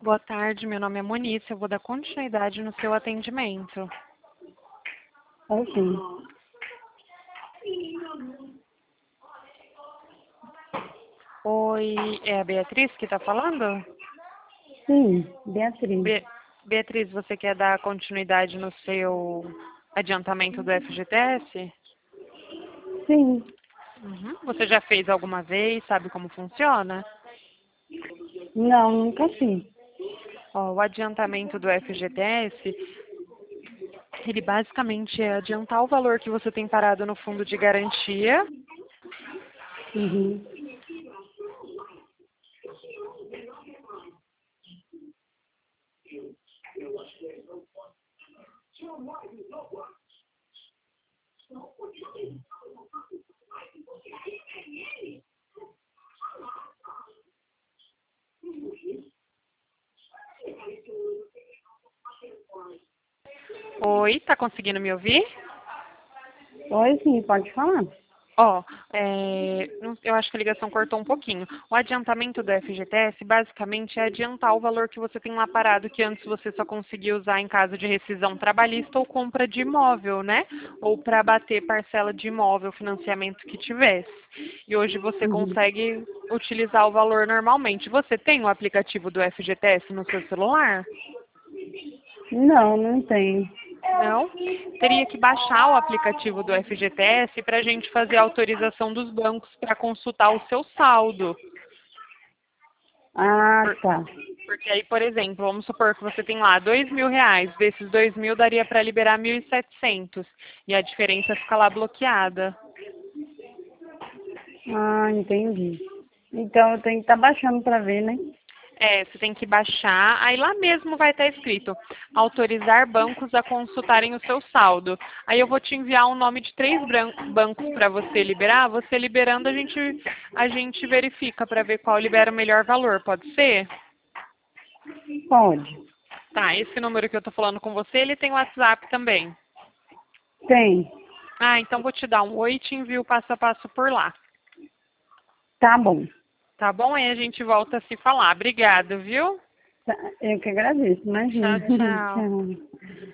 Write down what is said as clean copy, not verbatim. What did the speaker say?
Boa tarde, meu nome é Moniz, eu vou dar continuidade no seu atendimento. Ok. Oi, é a Beatriz que está falando? Sim, Beatriz. Beatriz, você quer dar continuidade no seu adiantamento do FGTS? Sim. Uhum. Você já fez alguma vez? Sabe como funciona? Não, nunca fiz. Ó, o adiantamento do FGTS, ele basicamente é adiantar o valor que você tem parado no fundo de garantia. Uhum. Oi, tá conseguindo me ouvir? Oi, sim, pode falar. Ó, eu acho que a ligação cortou um pouquinho. O adiantamento do FGTS basicamente é adiantar o valor que você tem lá parado, que antes você só conseguia usar em caso de rescisão trabalhista ou compra de imóvel, né? Ou para abater parcela de imóvel, financiamento que tivesse. E hoje você Uhum. consegue utilizar o valor normalmente. Você tem o aplicativo do FGTS no seu celular? Não, não tenho. Não? Teria que baixar o aplicativo do FGTS para a gente fazer a autorização dos bancos para consultar o seu saldo. Ah, Por- tá. Porque aí, por exemplo, vamos supor que você tem lá R$ 2.000. Desses 2.000 daria para liberar 1.700. E a diferença fica lá bloqueada. Ah, entendi. Então eu tenho que estar baixando para ver, né? É, você tem que baixar, aí lá mesmo vai estar escrito autorizar bancos a consultarem o seu saldo. Aí eu vou te enviar o nome de 3 bancos para você liberar. Você liberando, a gente verifica para ver qual libera o melhor valor, pode ser? Pode. Tá, esse número que eu tô falando com você, ele tem WhatsApp também. Tem. Ah, então vou te dar um oi e te envio o passo a passo por lá. Tá bom. Tá bom? Aí a gente volta a se falar. Obrigada, viu? Eu que agradeço, imagina. Tchau, tchau. Tchau.